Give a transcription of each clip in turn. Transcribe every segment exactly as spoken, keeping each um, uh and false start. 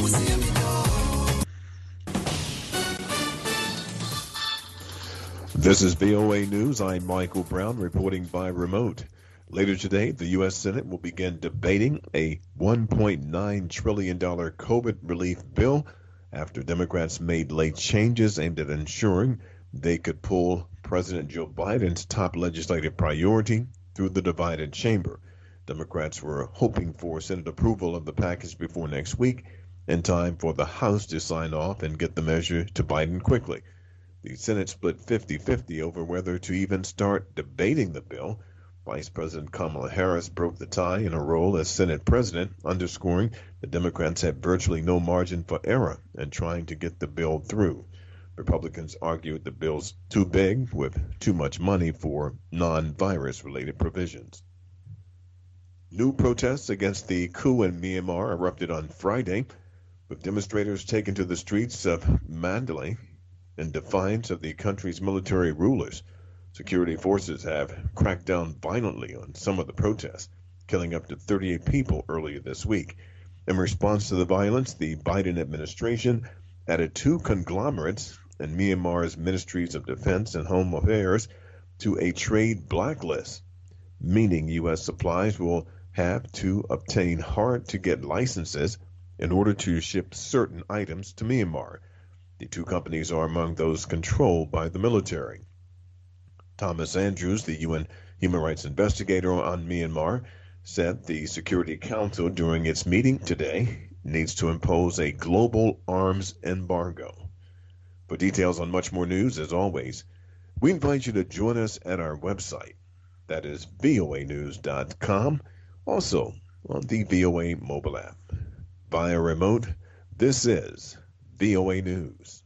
This is V O A News. I'm Michael Brown reporting by remote. Later today, the U S Senate will begin debating a one point nine trillion dollars COVID relief bill after Democrats made late changes aimed at ensuring they could pull President Joe Biden's top legislative priority through the divided chamber. Democrats were hoping for Senate approval of the package before next week, in time for the House to sign off and get the measure to Biden quickly. The Senate split fifty-fifty over whether to even start debating the bill. Vice President Kamala Harris broke the tie in her role as Senate President, underscoring the Democrats had virtually no margin for error in trying to get the bill through. Republicans argued the bill's too big with too much money for non-virus related provisions. New protests against the coup in Myanmar erupted on Friday, with demonstrators taken to the streets of Mandalay in defiance of the country's military rulers. Security forces have cracked down violently on some of the protests, killing up to thirty-eight people earlier this week. In response to the violence, the Biden administration added two conglomerates in Myanmar's Ministries of Defense and Home Affairs to a trade blacklist, meaning U S supplies will have to obtain hard-to-get licenses in order to ship certain items to Myanmar. The two companies are among those controlled by the military. Thomas Andrews, the U N human rights investigator on Myanmar, said the Security Council during its meeting today needs to impose a global arms embargo. For details on much more news, as always, we invite you to join us at our website. That is V O A news dot com, also on the V O A mobile app. Via remote, this is V O A News.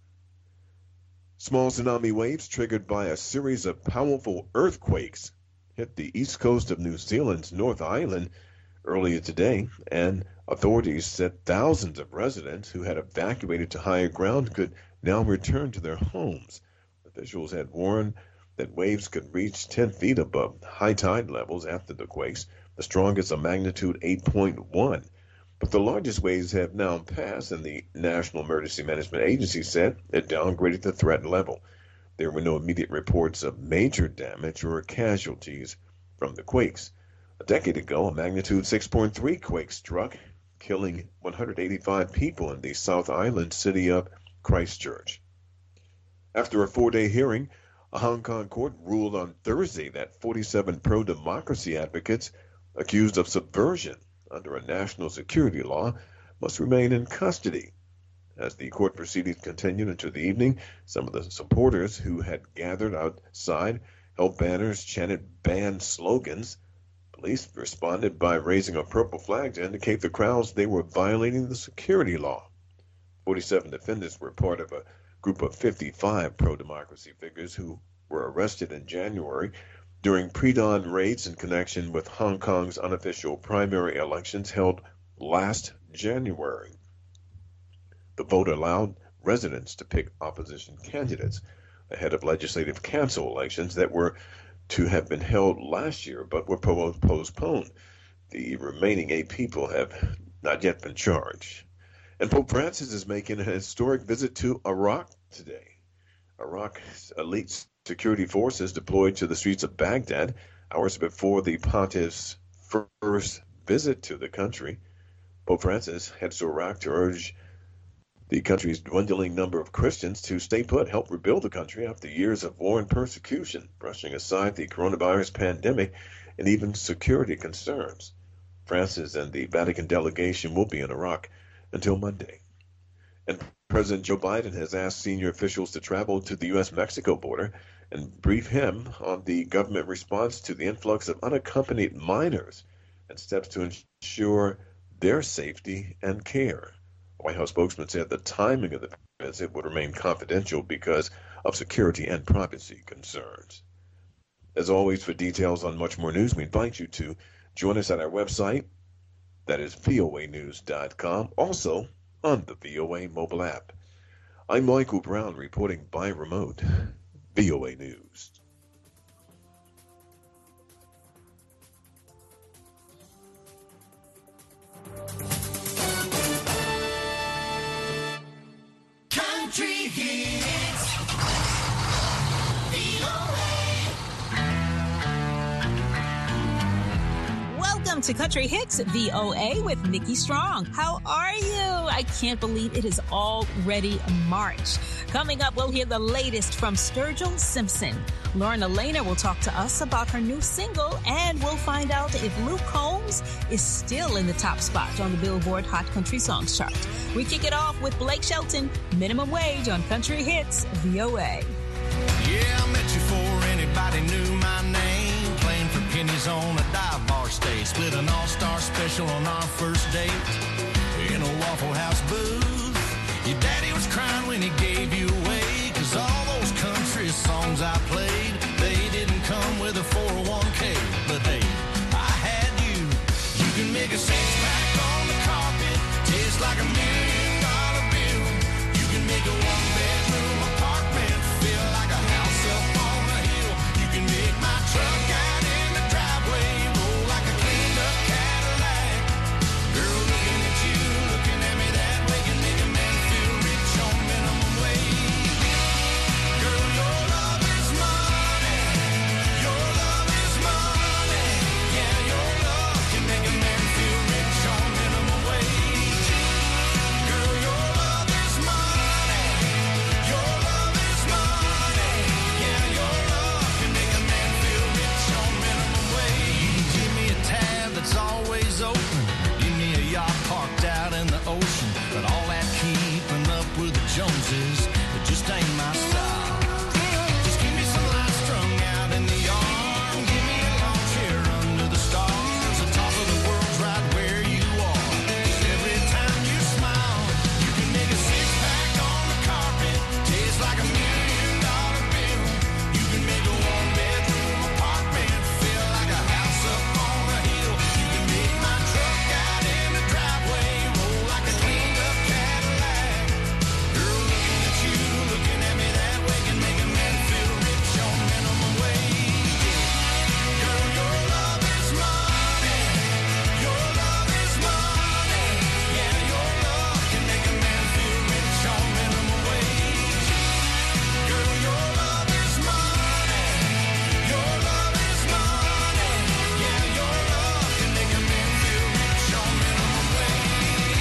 Small tsunami waves triggered by a series of powerful earthquakes hit the east coast of New Zealand's North Island earlier today, and authorities said thousands of residents who had evacuated to higher ground could now return to their homes. Officials had warned that waves could reach ten feet above high tide levels after the quakes, the strongest of magnitude eight point one. But the largest waves have now passed, and the National Emergency Management Agency said it downgraded the threat level. There were no immediate reports of major damage or casualties from the quakes. A decade ago, a magnitude six point three quake struck, killing one hundred eighty-five people in the South Island city of Christchurch. After a four-day hearing, a Hong Kong court ruled on Thursday that forty-seven pro-democracy advocates accused of subversion under a national security law must remain in custody. As the court proceedings continued into the evening, some of the supporters who had gathered outside held banners, chanted banned slogans. Police responded by raising a purple flag to indicate the crowds they were violating the security law. forty-seven defendants were part of a group of fifty-five pro-democracy figures who were arrested in January during pre-dawn raids in connection with Hong Kong's unofficial primary elections held last January. The vote allowed residents to pick opposition candidates ahead of legislative council elections that were to have been held last year but were postponed. The remaining eight people have not yet been charged. And Pope Francis is making a historic visit to Iraq today. Iraq's elite security forces deployed to the streets of Baghdad hours before the pontiff's first visit to the country. Pope Francis heads to Iraq to urge the country's dwindling number of Christians to stay put, help rebuild the country after years of war and persecution, brushing aside the coronavirus pandemic and even security concerns. Francis and the Vatican delegation will be in Iraq until Monday. And President Joe Biden has asked senior officials to travel to the U S Mexico border and brief him on the government response to the influx of unaccompanied minors and steps to ensure their safety and care. A White House spokesman said the timing of the visit would remain confidential because of security and privacy concerns. As always, for details on much more news, we invite you to join us at our website. That is V O A news dot com. Also, on the V O A mobile app. I'm Michael Brown reporting by remote. V O A News. Country Hits. V O A. Welcome to Country Hits V O A with Nikki Strong. How are you? I can't believe it is already March. Coming up, we'll hear the latest from Sturgill Simpson. Lauren Elena will talk to us about her new single, and we'll find out if Luke Combs is still in the top spot on the Billboard Hot Country Songs chart. We kick it off with Blake Shelton, Minimum Wage on Country Hits V O A. Yeah, I met you before anybody knew my name. Playing for pennies on a dive bar stage. Split an all-star special on our first date in a Waffle House booth. Your daddy was crying when he gave you away, 'cause all those country songs I played, they didn't come with a four oh one k. But hey, I had you. You can make a six-pack on the carpet taste like a million dollar bill. You can make a one-bedroom apartment feel like a house up on the hill. You can make my truck out in the driveway roll like a cleaned-up Cadillac. Girl, looking at you, looking at me that way can make a man feel rich on minimum wage. Girl, your love is money. Your love is money. Yeah, your love can make a man feel rich on minimum wage. Girl, your love is money. Your love is money. Yeah, your love can make a man feel rich on minimum wage. You give me a tab that's always open. Give me a yacht parked out in the ocean. But all that keeping up with the Joneses, it just ain't my style. Just give me some lights strung out in the yard. Give me a lawn chair under the stars. The top of the world's right where you are. 'Cause every time you smile, you can make a six-pack on the carpet taste like a million dollar bill. You can make a one-bedroom apartment feel like a house up on a hill. You can make my truck out in the driveway roll like a cleaned-up Cadillac. Girl, looking at you, looking at me that way can make a man feel rich on minimum wage. Girl, your love is money. Your love is money. Yeah, your love can make a man feel rich on minimum wage. Girl, your love is money. Your love is money. Yeah, your love can make a man feel rich on minimum wage.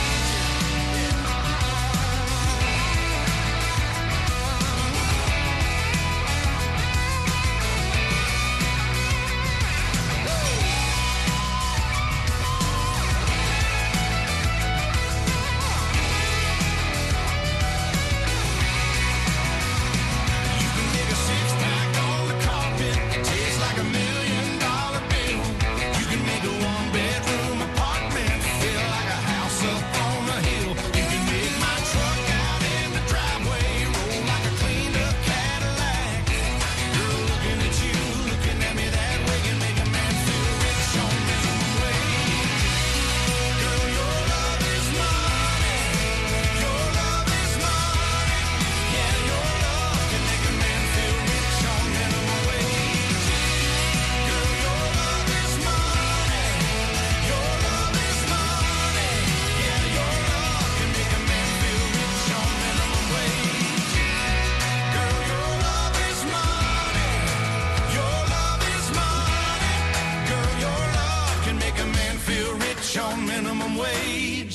You can make a six-pack on the carpet taste like a million dollar bill. You can make a one-bedroom apartment feel like a house up on a hill. You can make my truck out in the driveway roll like a cleaned-up Cadillac. Girl, looking at you, looking at me that way can make a man feel rich on minimum wage. Girl, your love is money. Your love is money. Yeah, your love can make a man feel rich on minimum wage. Girl, your love is money. Your love is money. Yeah, your love can make a man feel rich on minimum wage. Girl, your love is money. Your love is money. Girl, your love can make a man feel rich on minimum wage.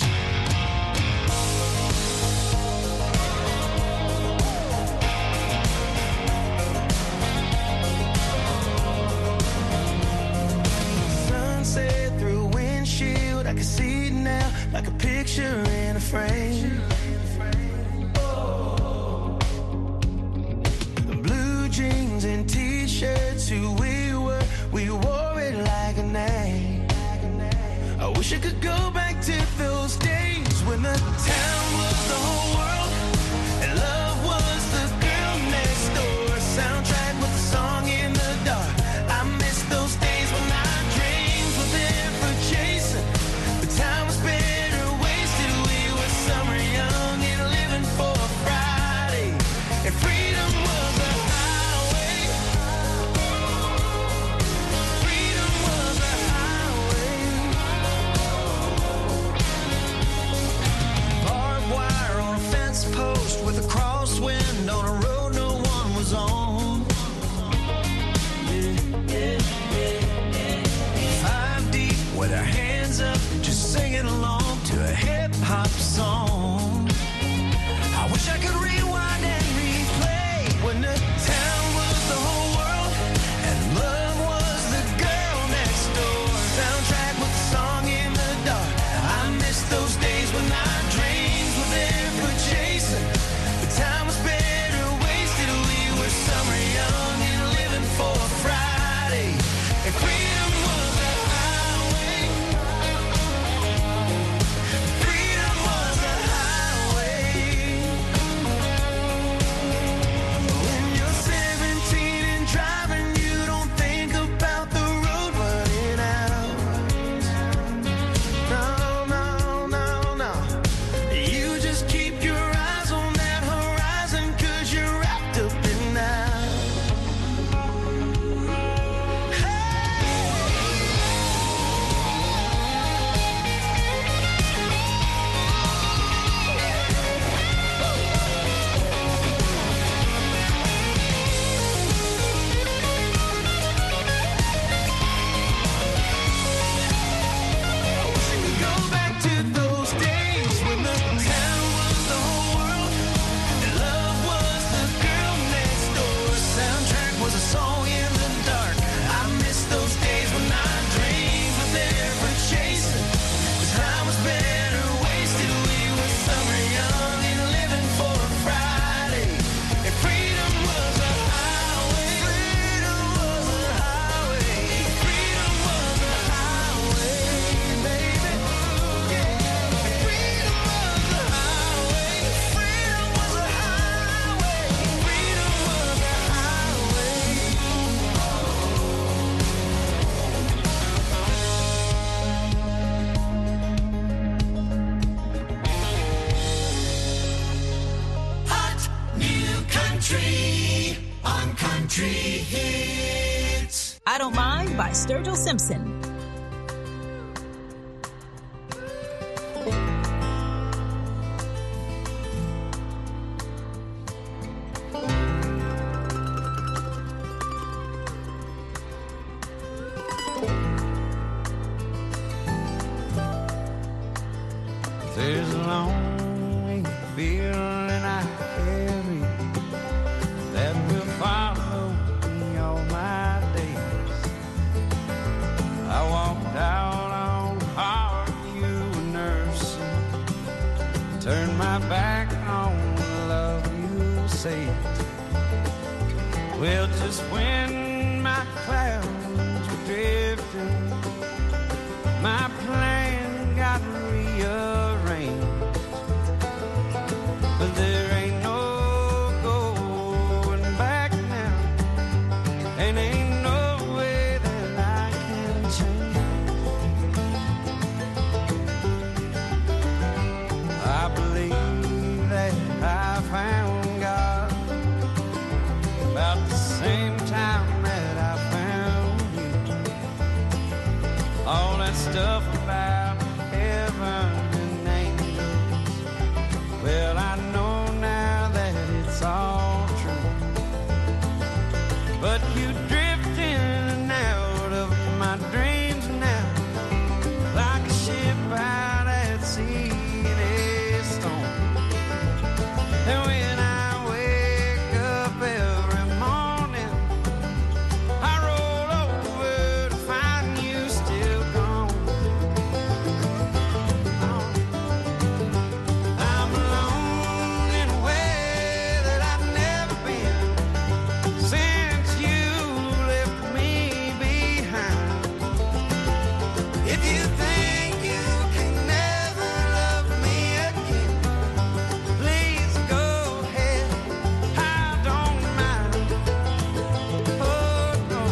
Sunset through a windshield, I can see it now, like a picture in a frame. Oh. Blue jeans and t-shirts, who we were, we wore it like a name. I wish I could go back to those days when the town was the whole world and love was the girl next door. Soundtrack with the song in the dark. I miss those days when our dreams were there for chasing. The time was better wasted. We were summer young and living for a Friday. And freedom was the highway. Freedom was the highway. Country Hits. I Don't Mind by Sturgill Simpson. There's a lonely feeling I carry that will follow me all my days. I walked out on heart you were nursing, turned my back on the love you saved. Well, just when my clouds were drifting, my plan got rearranged. But there ain't no going back now, and ain't no way that I can change. I believe that I found God about the same time that I found you. All that stuff about heaven and angels, well, I know now that it's all true. But you drift in and out of my dreams now, like a ship out at sea in a storm. And when I wake up every morning, I roll over to find you still gone. I'm alone in a way that I've never been since you left me behind. If you think you can never love me again, please go ahead, I don't mind. Oh, no.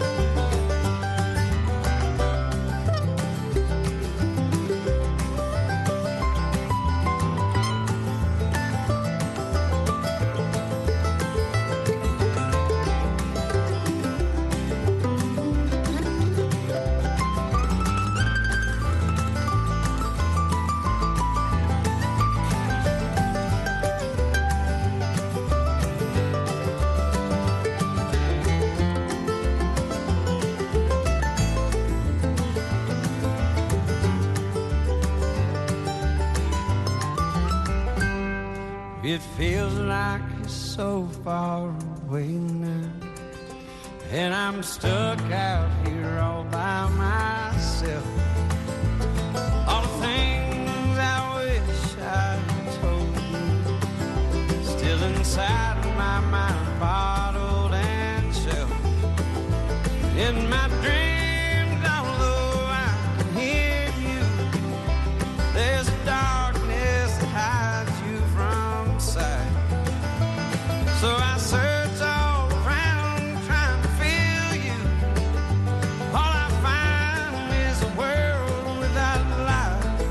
It feels like it's so far away now, and I'm stuck out here all by myself. All the things I wish I told you, still inside of my mind, bottled and shelved. In my dreams, although I can hear you, there's a darkness that hides you from sight. So I search all around trying to feel you. All I find is a world without light.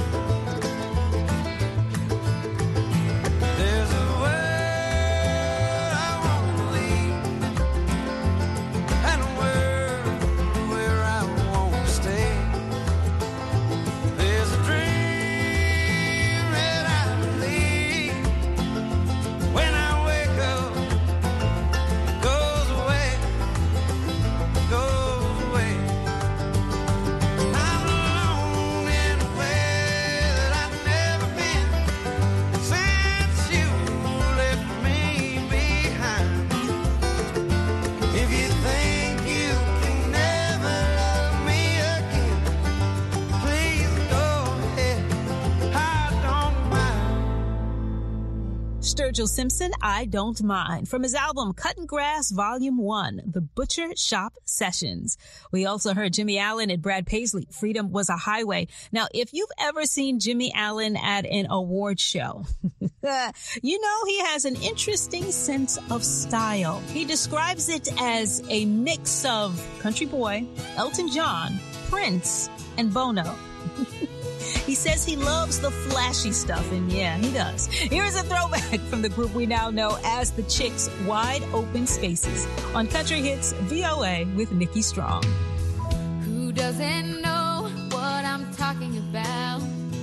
There's a world I want to leave, and a world where I won't stay. There's a dream that I believe when I wake up, it goes away, goes away. I'm alone in a way that I've never been since you left me behind. If you think you can never love me again, please go ahead, I don't mind. Sturgill Simpson, I Don't Mind, from his album Cutting Grass Volume one, The Butcher Shop Sessions. We also heard Jimmy Allen and Brad Paisley, Freedom Was a Highway. Now, if you've ever seen Jimmy Allen at an award show, you know he has an interesting sense of style. He describes it as a mix of Country Boy, Elton John, Prince, and Bono. He says he loves the flashy stuff, and yeah, he does. Here's a throwback from the group we now know as the Chicks, Wide Open Spaces, on Country Hits V O A with Nikki Strong. Who doesn't know what I'm talking about?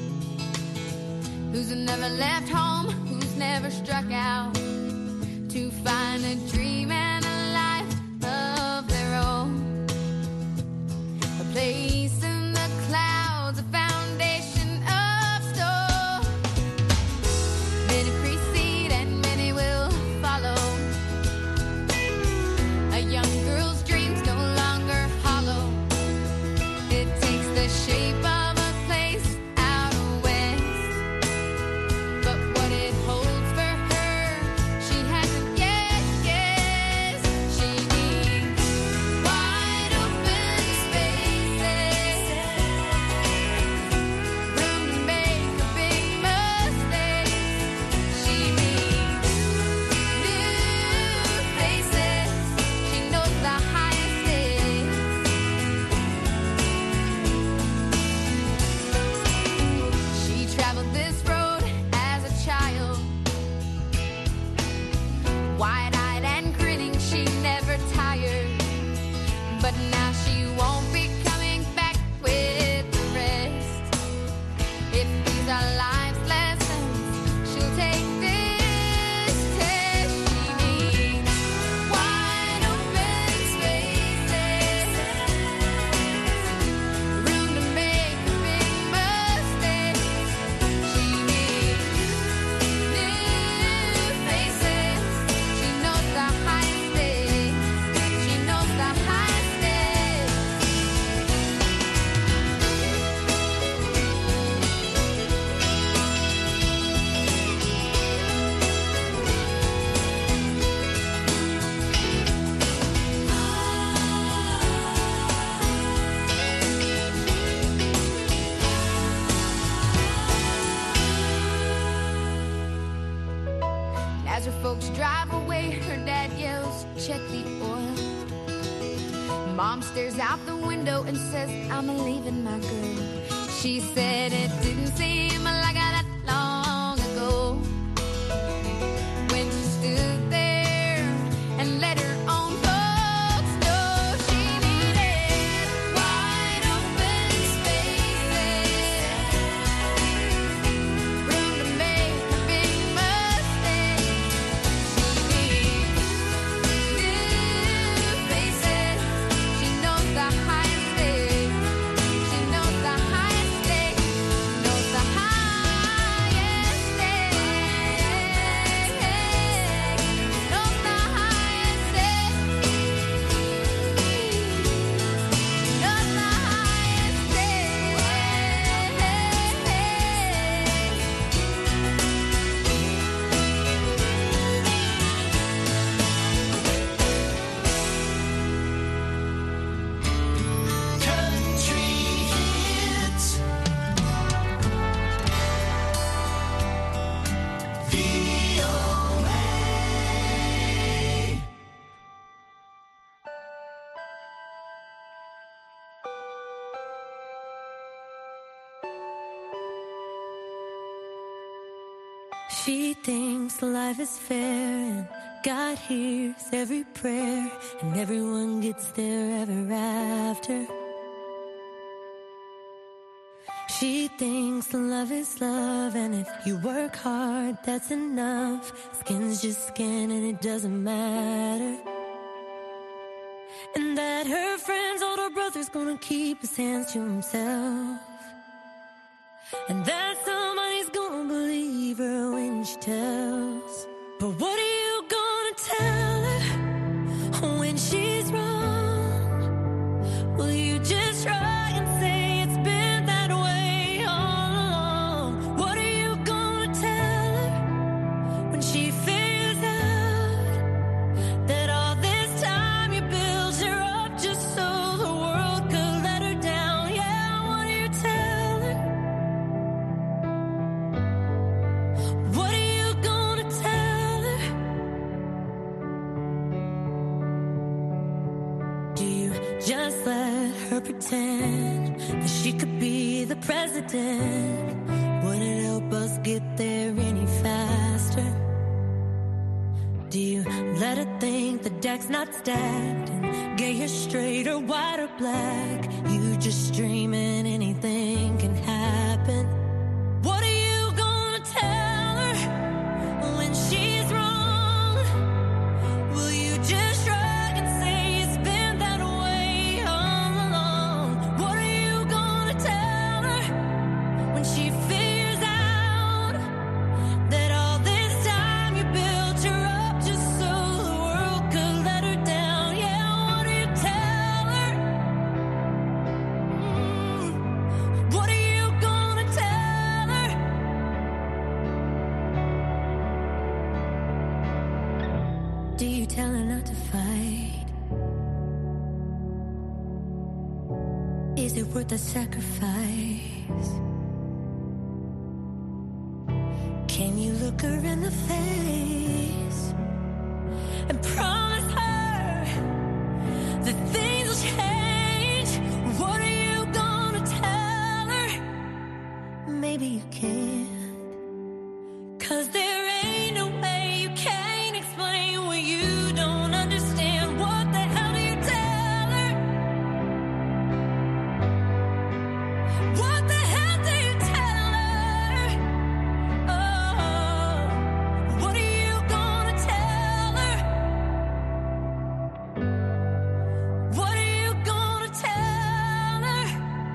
Who's never left home, who's never struck out to find a dream and a life of their own. A place in the clouds, a foundation of stone. Many precede and many will follow. A young girl's dreams no longer hollow. It takes the shape of folks drive away, her dad yells, check the oil. Mom stares out the window and says, I'm leaving my girl. She said it didn't seem like that long ago when she stood there and let her own folks know she needed wide open spaces, room to make a big mistake. She needs new faces. She knows the highest stakes. She knows the highest stakes. Knows the highest stakes. Knows the highest stakes. Knows the highest Country hits. V O A. She thinks life is fair and God hears every prayer and everyone gets there ever after. She thinks love is love and if you work hard that's enough. Skin's just skin and it doesn't matter. And that her friend's older brother's gonna keep his hands to himself. And that somebody's gonna believe her when she tells. But what are you gonna tell her when she's wrong? Will you just try and say it's been that way all along? What are you gonna tell her when she figures out that all this time you built her up just so the world could let her down? Yeah, what do you tell her? What are you gonna tell her? Do you just let her pretend that she could be be the president. Wouldn't help us get there any faster. Do you let her think the deck's not stacked and get you straight or white or black? You just dreaming anything can happen. What are you gonna tell her when she's wrong? Will you just shrug and say it's been that way all along? What are you gonna tell her when she figures out that all this time you built her up just so the world could let her down? Yeah, what do you tell her? Mm, what are you gonna tell her? Do you tell her not to fight? Is it worth the sacrifice? Can you look her in the face and promise her that things will change? What are you gonna tell her? Maybe you can't, 'cause there ain't no way you can explain what you don't understand. What the hell do you tell her? What the hell do you tell her? Oh, what are you gonna tell her? What are you gonna tell her?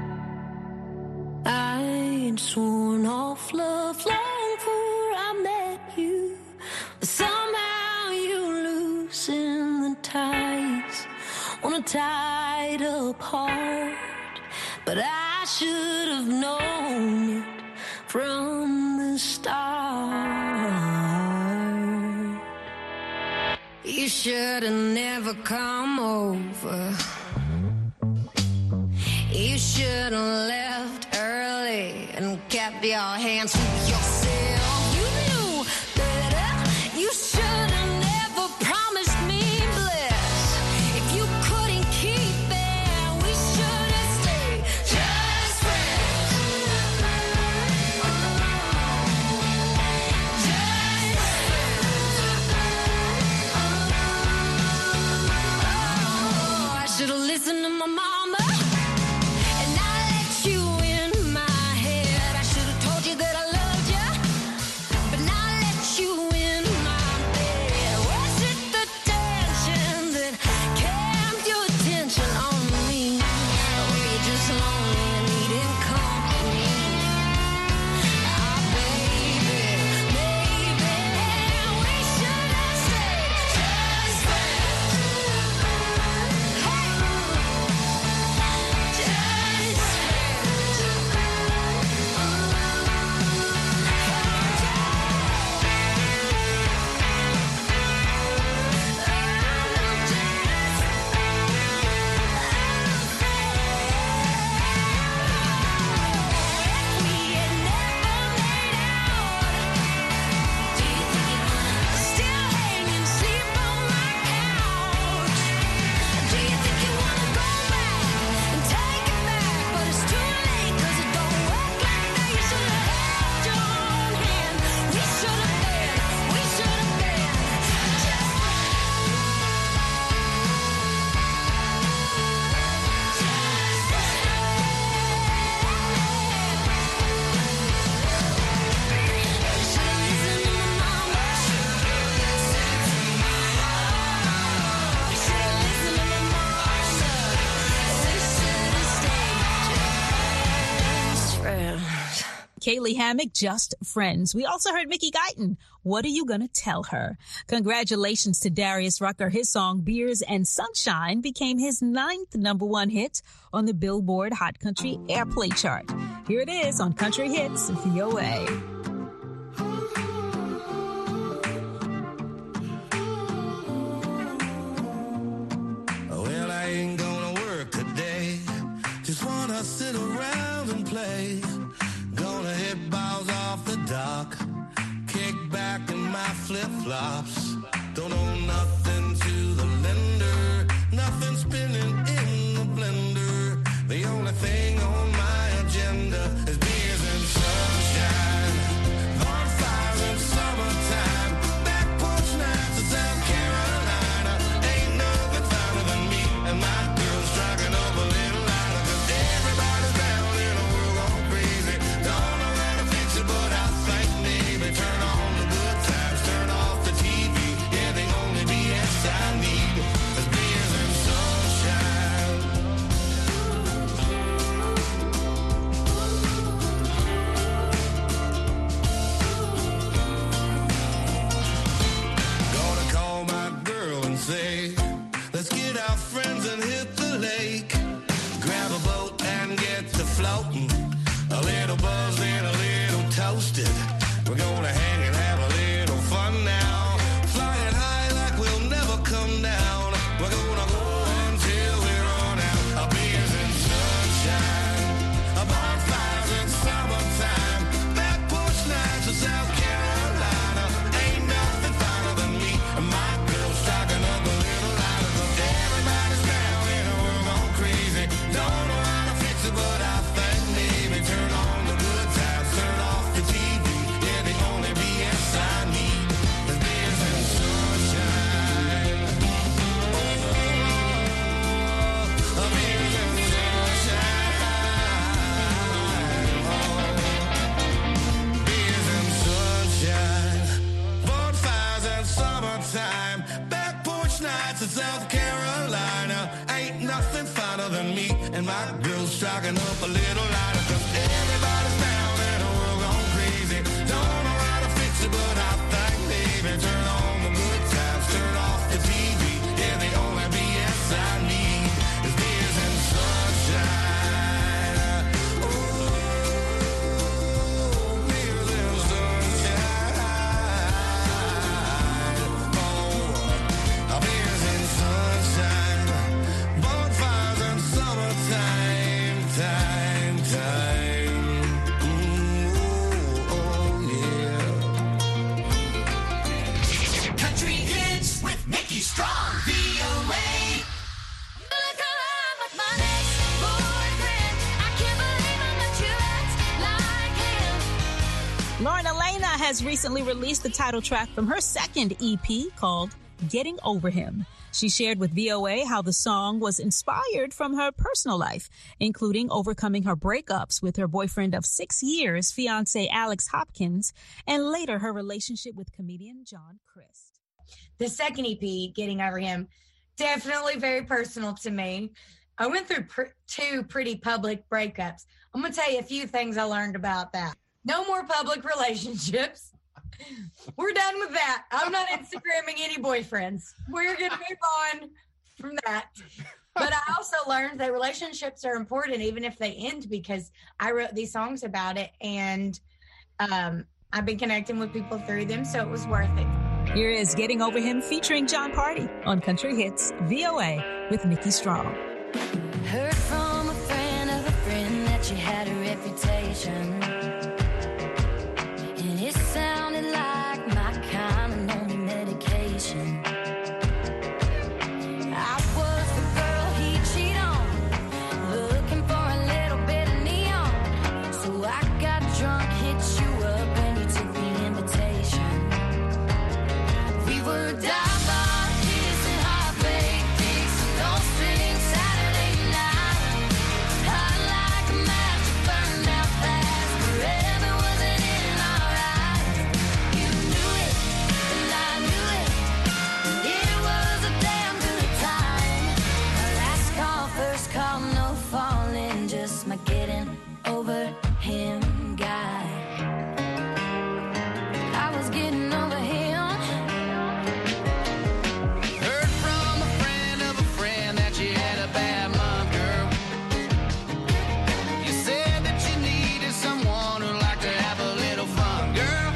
I ain't sworn off love long before I met you. Somehow you loosen the ties on a tied up heart. But I should have known it from the start. You should have never come over. You should have left early and kept your hands to yourself. You knew better. You should have never promised me bliss. If you couldn't keep it, we should have stayed just friends. Just Oh, I should have listened to my mama and not let you in my head. I should have told you that I loved you, but not let you in my bed. Was it the tension that kept your attention on me? Or were you just lonely and needing company? Ah, baby, baby, we should have stayed just friends. Hey, just Kaylee Hammack, Just Friends. We also heard Mickey Guyton, What Are You Gonna Tell Her? Congratulations to Darius Rucker. His song Beers and Sunshine became his ninth number one hit on the Billboard Hot Country Airplay chart. Here it is on Country Hits V O A. Well, I ain't gonna work today. Just wanna sit around and play. Gonna hit balls off the dock. Kick back in my flip-flops. Don't owe nothing to the lender. Nothing spinning in the blender. The only thing on my agenda And my girl's striking up a little lighter, 'cause everybody's down and the world gone crazy. Don't know how to fix it, but I think maybe turn on the good times, turn off the T V. Yeah, the only B S I need is beers and sunshine. Oh, beers and sunshine. Oh, beers and sunshine. Bonfires and summertime, time, time. Ooh, oh, yeah. Country Hits with Nikki Strong, V O A. Look around with my ex-boyfriend. I can't believe how much you act like him. Lauren Elena has recently released the title track from her second E P called Getting Over Him. She shared with V O A how the song was inspired from her personal life, including overcoming her breakups with her boyfriend of six years, fiance Alex Hopkins, and later her relationship with comedian John Crist. The second E P, Getting Over Him, definitely very personal to me. I went through pr- two pretty public breakups. I'm going to tell you a few things I learned about that. No more public relationships. We're done with that. I'm not Instagramming any boyfriends. We're going to move on from that. But I also learned that relationships are important even if they end, because I wrote these songs about it, and um, I've been connecting with people through them, so it was worth it. Here is Getting Over Him featuring John Party on Country Hits V O A with Nikki Strong. Heard from a friend of a friend that you had a reputation. And it sounded like my kind of lonely medication. I was the girl he'd cheat on, looking for a little bit of neon. So I got drunk, hit you up, and you took the invitation. We were dive bar, kissing, heartbreak, dicks, no strings, Saturday night. Hot like a match, burned out fast, forever wasn't in our eyes. You knew it, and I knew it, and it was a damn good time. Our last call, first call, no falling, just my getting over him guy. I was getting over him. Heard from a friend of a friend that you had a bad month, girl. You said that you needed someone who liked to have a little fun, girl.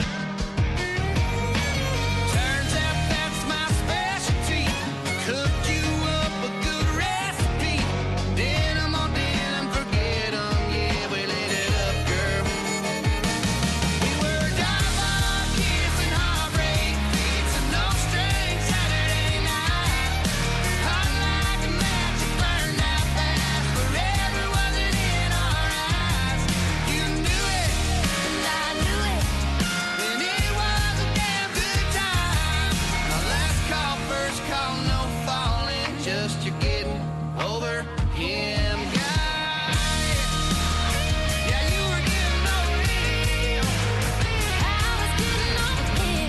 Turns out that's my specialty. Cooked you up a good recipe. Denim on denim, forget 'em, yeah, we lit it up, girl. We were dive bar, kissing, heartbreak, fixing, no strings, Saturday night. Hot like a match, it burned out fast, forever wasn't in our eyes. You knew it, And I knew it. and it was a damn good time. My last call, first call, no falling, just you getting over him, guy. Yeah, you were getting over him. I was getting over him.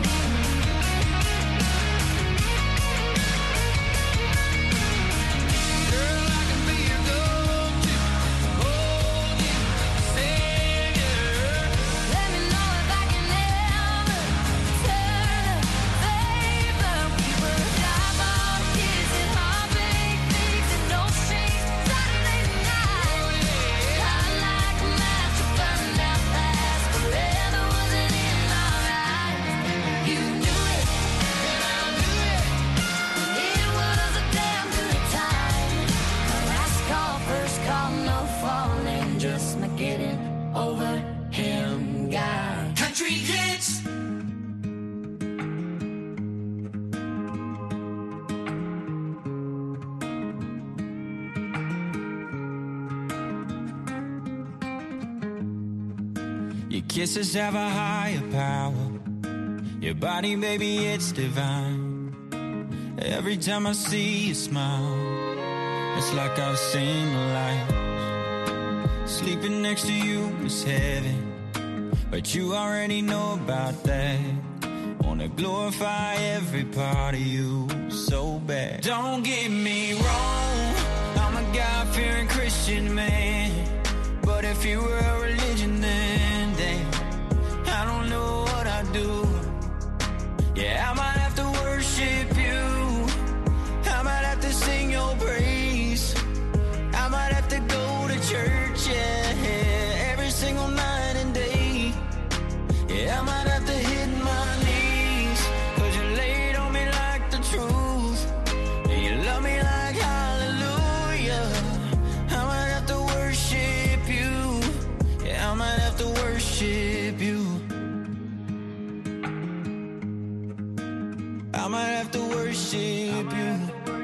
Girl, I can be your go-to, hold you, savior. Let me know if I can ever turn a favor. We were dive bar, kissing, heartbreak, fixing, no strings, Saturday night. Hot like a match, it burned out fast, forever wasn't in our eyes. You knew it, And I knew it. it was a damn good time. My last call, first call, no falling, just my getting over him guy. Country Hits. Your kisses have a higher power. Your body, baby, it's divine. Every time I see you smile, it's like I've seen the light. Sleeping next to you is heaven, but you already know about that. Wanna glorify every part of you so bad. Don't get me wrong, I'm a God-fearing Christian. if you were a religion, then damn, I don't know what I'd do. Yeah, I might have to worship you. I might have to sing your praise. I might have to go to church, yeah, every single night and day. Yeah, I might have to hit my knees, cause you laid on me like the truth. And you love me like hallelujah. I might have to worship you. Yeah, I might have to worship you. I might have to worship you.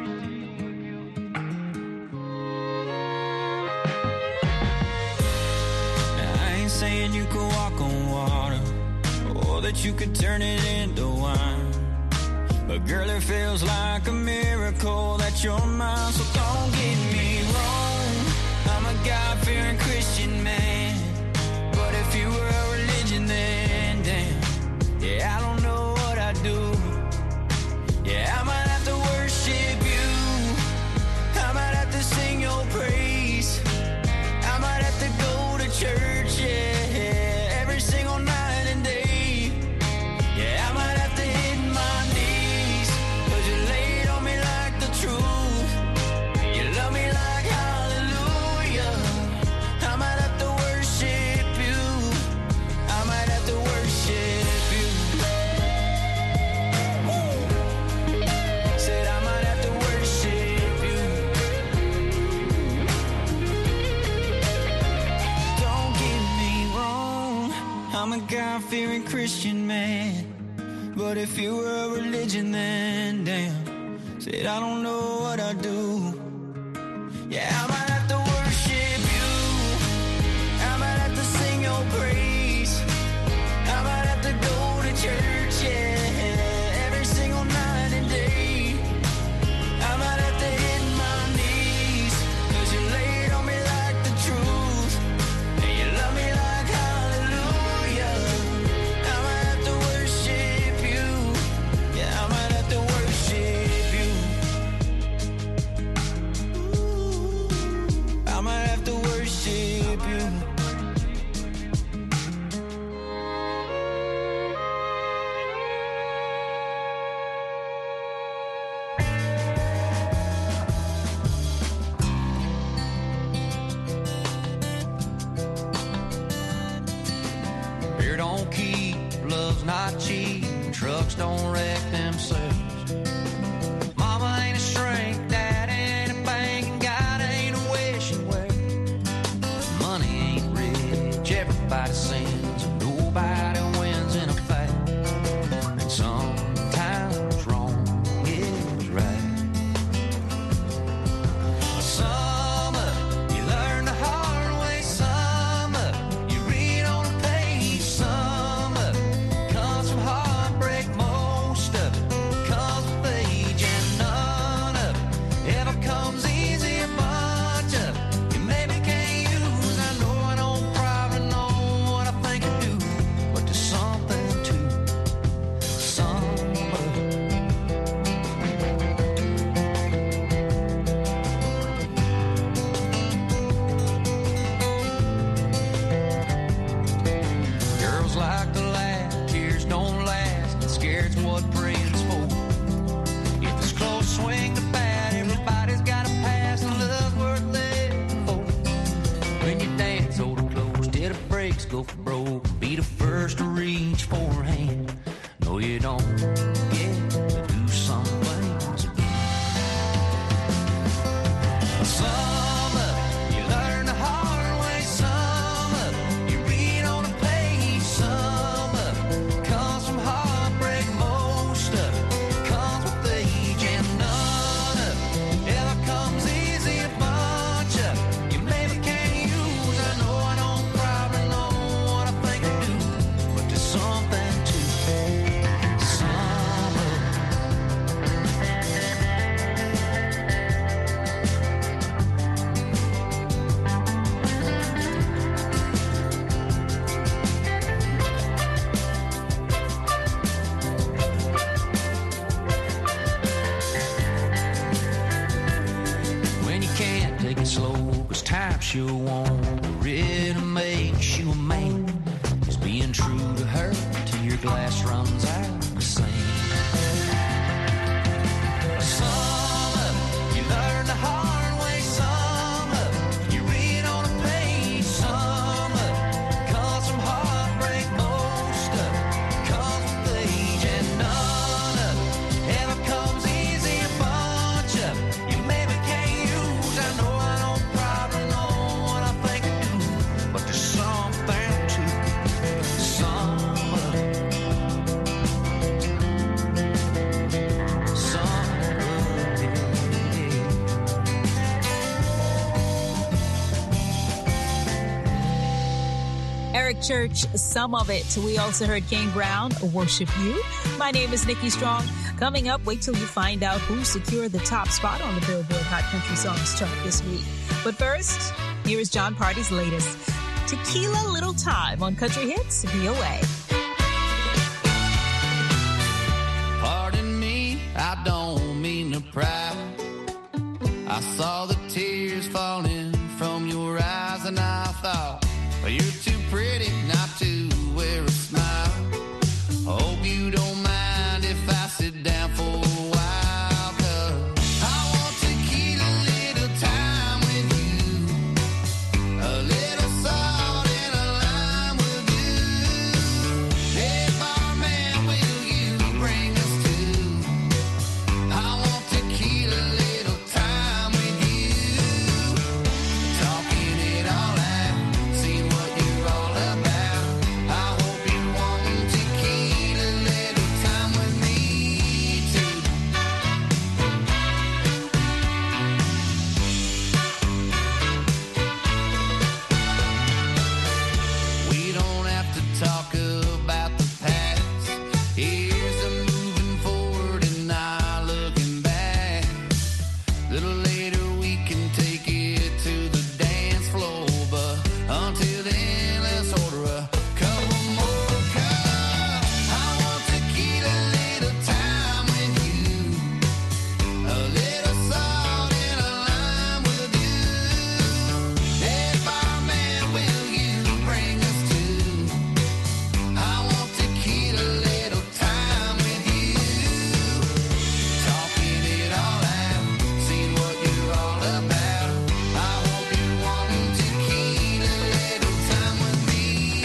Now, I ain't saying you could walk on water, or that you could turn it into wine. But girl, it feels like a miracle that you're mine. So don't get me wrong, I'm a God-fearing Christian man. But if you were a religion, then damn, yeah, I don't know what I'd do. Yeah, I might have to worship you. I might have to sing your praise. I might have to go to church, yeah, every single night and day. Yeah, I might have to hit my knees, cause you laid on me like the truth. You love me like hallelujah. I might have to worship you. I might have to worship you. Said I might have to worship you. Don't get me wrong, I'm a God-fearing Christian man. But if you were a religion, then damn, said I don't know what I'd do. Yeah, I might have to worship you. I might have to sing your praise. I might have to go to church, yeah, every single night and day. I might have to hit my knees, cause you laid on me like the truth. And you love me like hallelujah. I might have to worship you. Yeah, I might have to worship you. Ooh, I might have to worship you. Beer don't keep, love's not cheap, trucks don't wreck themselves. Mama ain't a shrink, dad ain't a bank, and God ain't a wishing well. Money ain't rich, everybody sins, and nobody wins in a fight. And sometimes wrong is right. Some of it you learn the hard way, some of it you read on a page, some of it comes from heartbreak, most of it comes from age, and none of it ever comes easy. A bunch of it you maybe can't use. I know I don't probably know what I think I do, but there's something to some of it. Girls like to laugh, tears don't last, and scared's what praying's for. If it's close, swing the bat, everybody's got a pass, and love's worth living for. When you dance, hold it close till the brakes go for broke. Be the first to reach for a hand. No, you don't get to do some things again. Some of it you learn the hard way, some of it you read on a page, some of it comes from heartbreak, most of it comes with age, and none of it ever comes easy. A bunch of it you maybe can't use. I know I don't probably know what I think I do, but there's something to some of it. When you can't take it slow, cause time sure won't rid of glass runs out of sand. Some of it you learn the hard way, some of it you read on a page, some of it comes from heartbreak, most of it comes from age, and none of it ever comes easy. A bunch of it you maybe can't use. I know I don't probably know what I think I do, but there's something to some of it. Some of it. Eric Church, Some of It. We also heard Kane Brown, Worship You. My name is Nikki Strong. Coming up, wait till you find out who secured the top spot on the Billboard Hot Country Songs chart this week. But first, here is John Party's latest. Tequila Little Time on Country Hits V O A. Pardon me, I don't mean to pry. I saw the tears falling from your eyes and I thought, well, you're too pretty not to wear a smile. Hope you don't mind if I sit down for a while, 'cause I want tequila little time with you, a little salt and a lime with you. Hey, barman, will you bring us to? I want tequila little time with you, talking it all out, seeing what you're all about. I hope you're wanting tequila little time with me too. We don't have to talk about the past. Here's a moving forward and not looking back. Little later we can take it to the dance floor, but until then let's order a couple more cups. I want tequila little time with you, a little salt and a lime with you. Hey, barman, will you bring us to? I want tequila little time with you, talking it all out, seeing what you're all about. I hope you're wanting tequila little time with me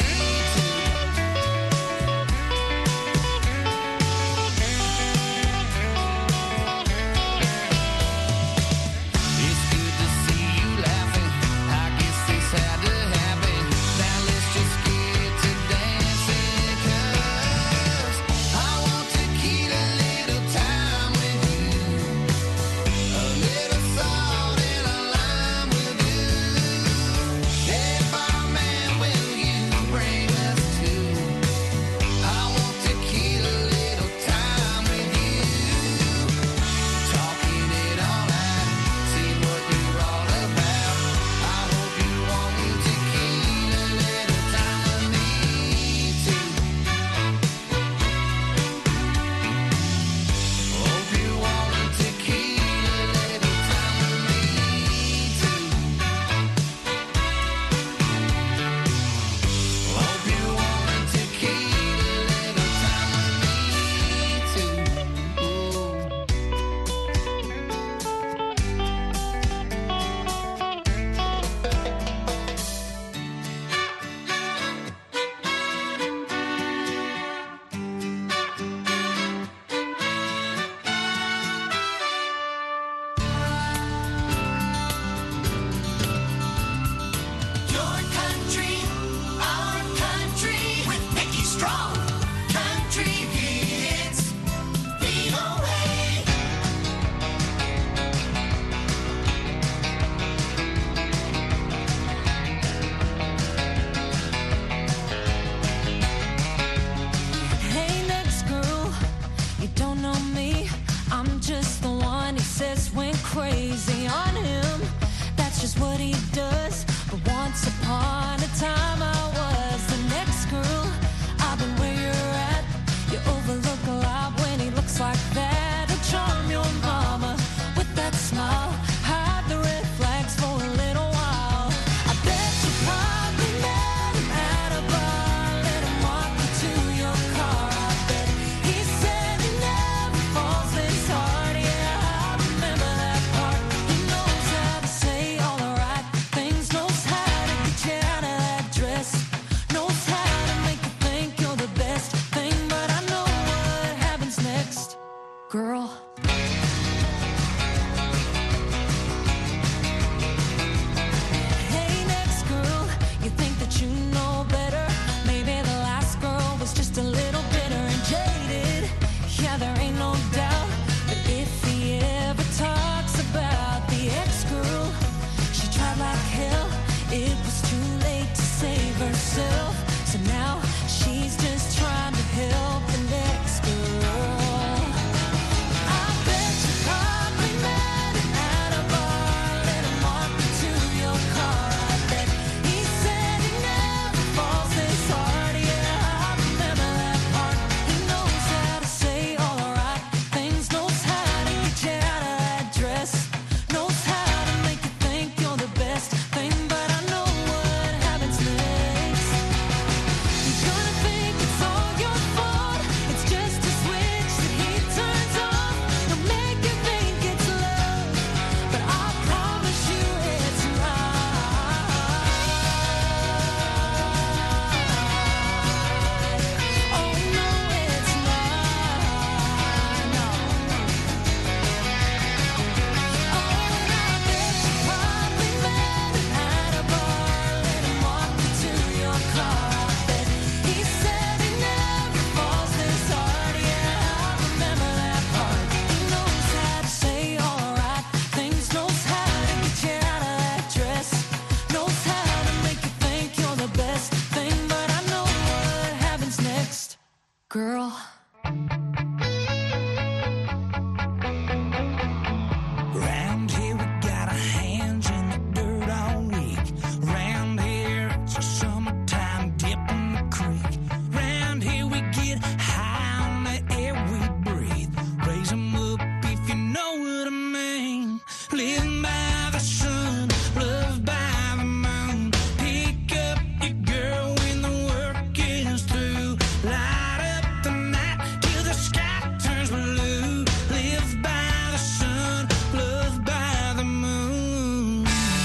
It's good to see you laughing. I guess this had to happen. Now let's just get to dancing, 'cause I want tequila little time with you, a little salt and a lime with you. Hey, barman, will you bring us to? I want tequila little time with you, talking it all out, seeing what you're all about. I hope you're wanting tequila little time with me too. Hope you're wanting tequila little time with me too. Hope you're wanting tequila little time with me too. Your country, our country, with Nikki Strong. Country Hits V O A. Hey, next girl, you don't know me. I'm just the one he says went crazy on him. That's just what he does. But once upon a time, I was the next girl. I've been where you're at. You overlook a lot when he looks like that. He'll charm your mama with that smile. Hide the red flags for a little while. I bet you probably met him at a bar. Let him walk you to your car. girl. Round here we got our hands in the dirt all week. Round here it's a summertime dip in the creek. Round here we get high on the air we breathe. Raise 'em up if you know what I mean. Living by the sun, loved by the moon. Pick up your girl when the work is through. Light up the night till the sky turns blue. Live by the sun, loved by the moon.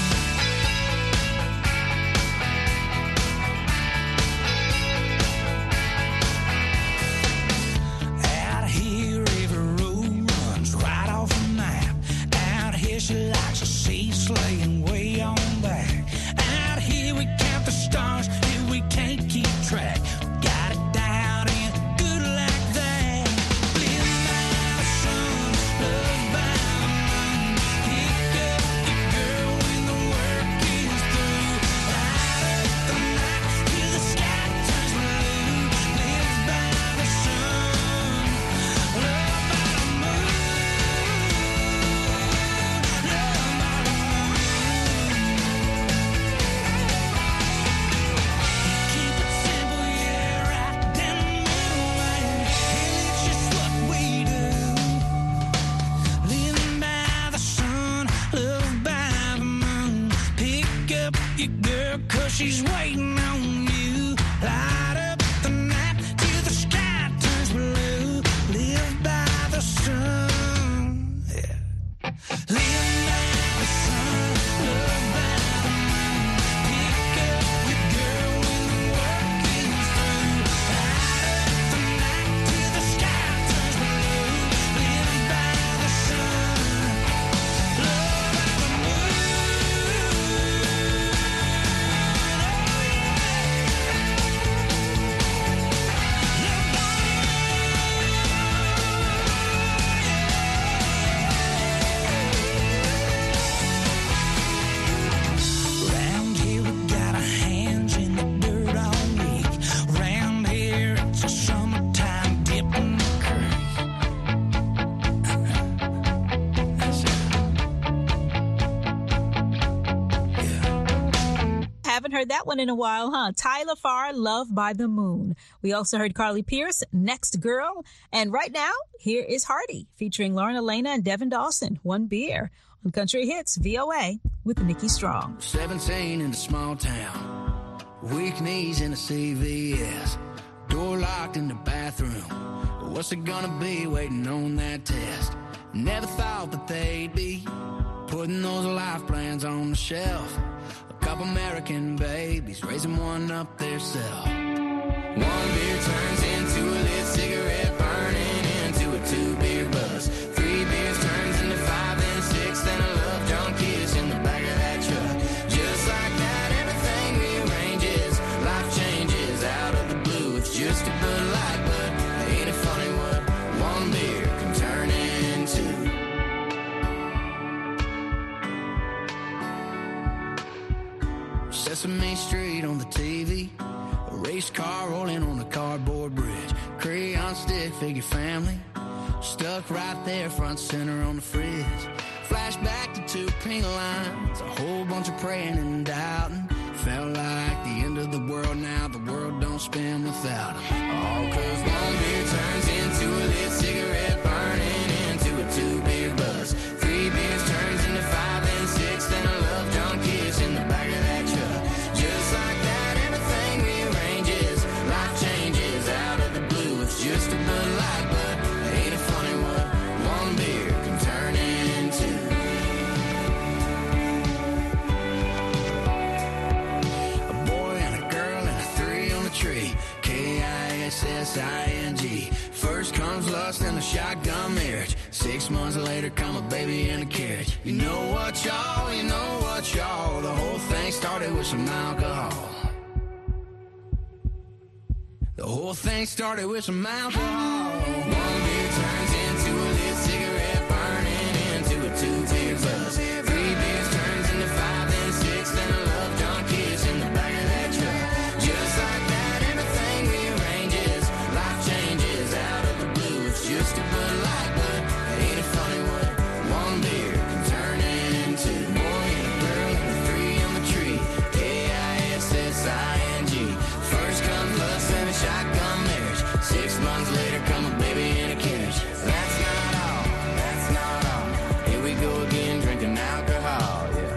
Out here every road runs right off a map. Out here she likes to see slaying way on back. Out here we count the stars, here we can't keep track. Got it dialed in, good like that. Live by the sun, loved by the moon. Pick up your girl when the work is through. Light up the night till the sky turns blue. Live by the sun, loved by the moon. Loved by the moon. Keep it simple, yeah, right down the middle, man. And it's just what we do. Living by the sun, loved by the moon. Pick up your girl, 'cause she's waiting on you. Light up the night till the sky turns blue. Live by the sun, yeah. Live by the sun, loved by the moon. Pick up your girl when the work is through. Light up the night till the sky turns blue. Live by the sun, loved by the moon. Round here we got our hands in the dirt all week. Round here it's a summertime dip in the creek. That's it. Haven't heard that one in a while, huh? Tyler Farr, Love by the Moon. We also heard Carly Pierce, Next Girl. And right now, here is Hardy, featuring Lauren Elena and Devin Dawson, One Beer, on Country Hits V O A with Nikki Strong. seventeen in a small town, weak knees in a C V S, door locked in the bathroom. What's it gonna be waiting on that test? Never thought that they'd be putting those life plans on the shelf. A couple American babies raising one up theirself. One beer turns into a lit cigarette, burning into a two beer buzz. Three beers turns into five, then six, then a love drunk kiss in the back of that truck. Just like that, everything rearranges. Life changes out of the blue. It's just a Bud Light, but ain't it funny what one beer can turn into? Sesame Street on the T V, a race car rolling on a cardboard bridge, crayon stick figure family stuck right there front center on the fridge. Flashback to two pink lines, a whole bunch of praying and doubting. Felt like the end of the world now, the world don't spin without 'em. All 'cause one beer turns into a lit cigarette, burning into a two beer buzz. Three beers turns into five, then six, then a love drunk kiss in the back of that truck. Just like that, everything rearranges. Life changes out of the blue. It's just a Bud Light, but ain't it funny what one beer can turn into? A boy and a girl and a three on the tree. K I S S I N G. First comes lust and a shotgun marriage. Six months later come a baby in a carriage. You know what, y'all? You know what, y'all? The whole thing started with some alcohol. The whole thing started with some alcohol. One beer turns into a lit cigarette, burning into a two beer buzz. Three beers turns into five, then six, then a love drunk kiss in the back of that truck. Just like that, everything rearranges. Life changes months later, come a baby in a carriage. That's not all, that's not all. Here we go again, drinking alcohol, yeah.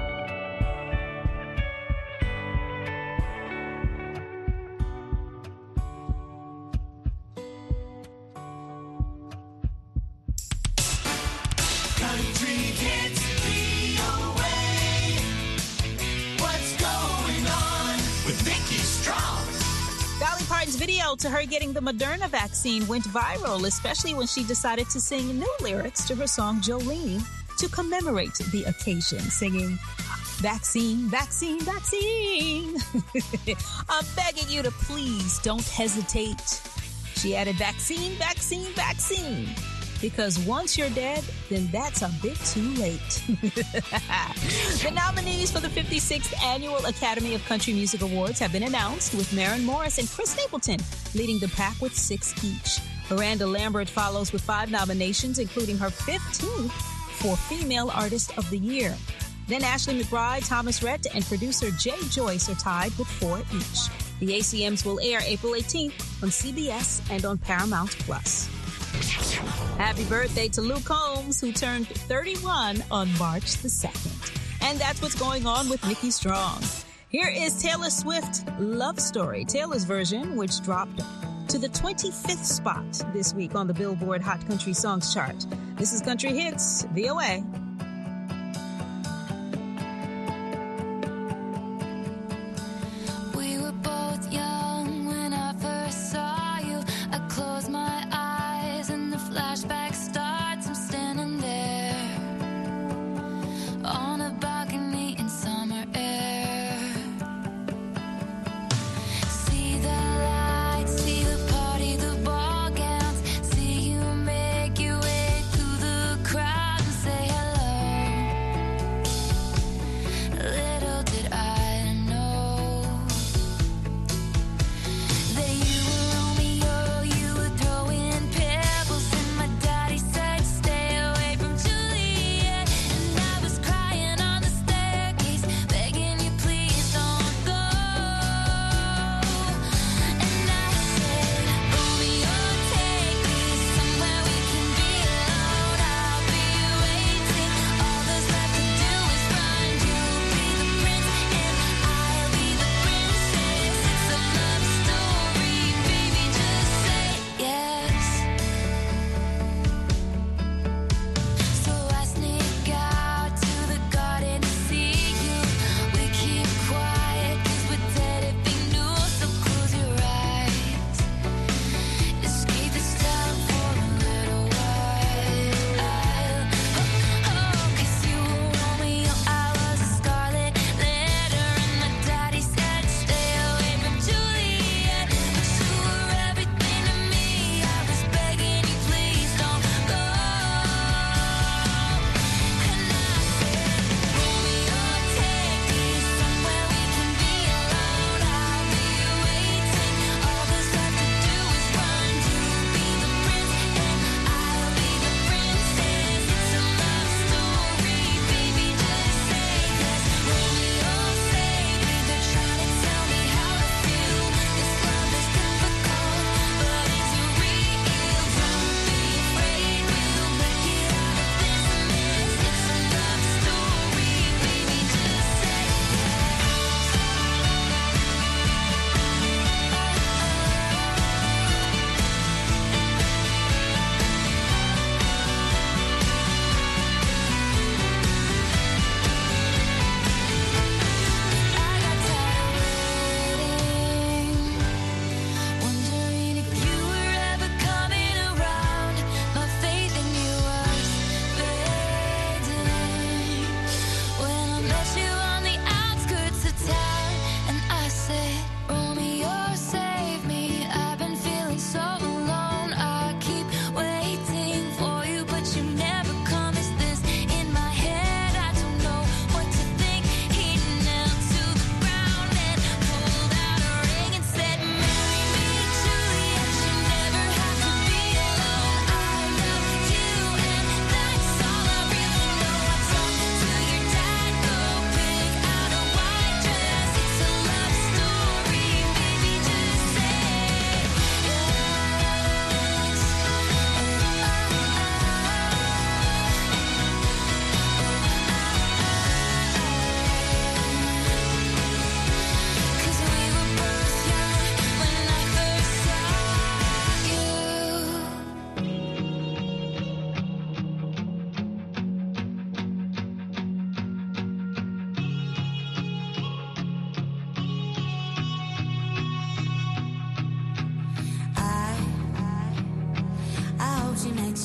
Country Hits V O A. What's going on with Nikki Strong? Dolly Parton's video to her getting the Moderna vaccine went viral, especially when she decided to sing new lyrics to her song Jolene to commemorate the occasion, singing, vaccine, vaccine, vaccine. I'm begging you to please don't hesitate. She added vaccine, vaccine, vaccine. Because once you're dead, then that's a bit too late. The nominees for the fifty-sixth Annual Academy of Country Music Awards have been announced, with Maren Morris and Chris Stapleton leading the pack with six each. Miranda Lambert follows with five nominations, including her fifteenth for Female Artist of the Year. Then Ashley McBride, Thomas Rhett, and producer Jay Joyce are tied with four each. The A C Ms will air April eighteenth on C B S and on Paramount Plus. Happy birthday to Luke Combs, who turned thirty-one on March the second. And that's what's going on with Nikki Strong. Here is Taylor Swift, Love Story, Taylor's version, which dropped to the twenty-fifth spot this week on the Billboard Hot Country Songs chart. This is Country Hits, V O A. We were both young when I first saw you. I closed my eyes and the flashback starts. I'm standing there on a balcony in summer air. See the lights, see the party, the ball gowns. See you make your way through the crowd and say hello.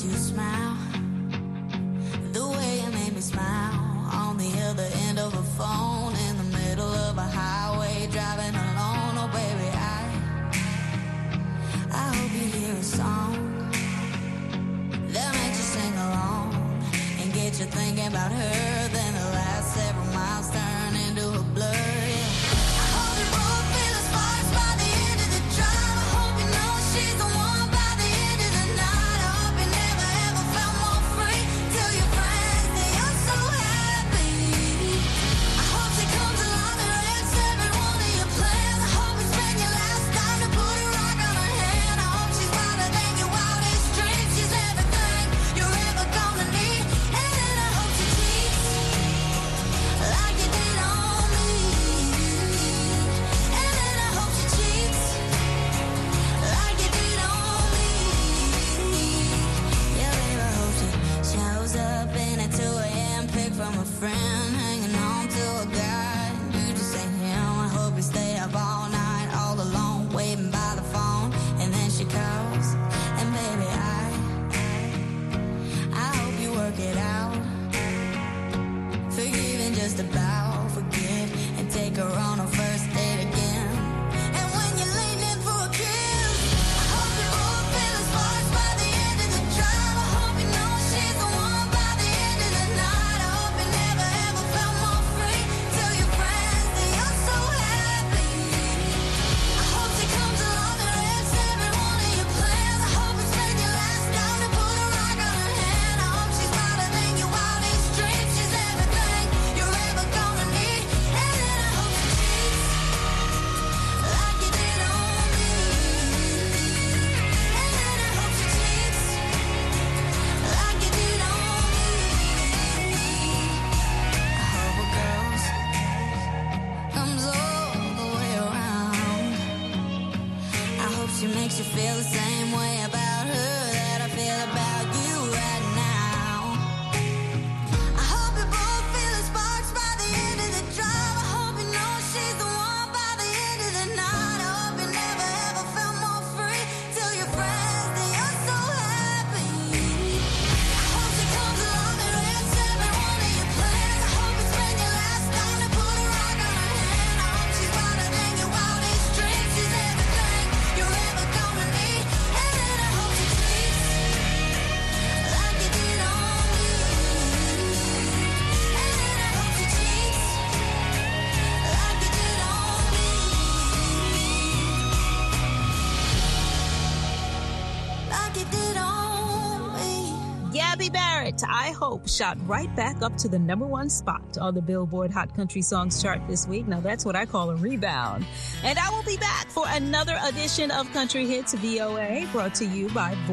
you smile, the way you made me smile. On the other end of a phone, in the middle of a highway, driving alone. Oh baby, I, I hope you hear a song that makes you sing along and get you thinking about her. Then the last several miles turn into a blur. Yeah. I hope you both feel the sparks by the end of the drive. I hope you know she's the one by the end of the night. I hope you never ever felt more free. Tell your friends that you're so happy. I hope she comes along and wrecks every one of your plans. I hope you spend your last time to put a rock on her hand. I hope she's wilder than your wildest dreams. She's everything you're ever gonna need. And then I hope she cheats like you did on me. And then I hope she cheats like you did on me. Yeah, babe, I hope she shows up in a two a.m. pic from a friend, hanging on to a guy. You just ain't him. I hope you stay up all night, all alone, waiting by the phone. And then she calls, and baby, I, I hope you work it out. Forgive and just about forgive, and take her on her first date again. And when you're leaning in for a kiss, I hope you both feel the sparks by the end of the drive. I hope you know she's the one by the end of the night. I hope you never ever felt more free. Tell your friends that you're so happy. I hope she comes along and wrecks every one of your plans. I hope you spend your last time to put a rock on her hand. I hope she's wilder than your wildest dreams. She's everything you're ever gonna need. And then I hope she cheats like you did on me. And then I hope she cheats like you did on me. I hope a girl's comes all the way around. I hope she makes you feel the same way about her that I feel about you right now. I hope you both feel the sparks by the end of the drive. I hope you know she's the one by the end of the night. I hope you never ever felt more free. Tell your friends that you're so happy. I hope she comes along and wrecks every one of your plans. I hope you spend your last time to put a rock on her hand. I hope she's wilder than your wildest dreams. She's everything you're ever gonna need. And then I hope she cheats like you did on me. And then I hope she cheats like you did on me. Like you did on me. Gabby Barrett, I Hope, shot right back up to the number one spot on the Billboard Hot Country Songs chart this week. Now, that's what I call a rebound. And I will be back for another edition of Country Hits V O A, brought to you by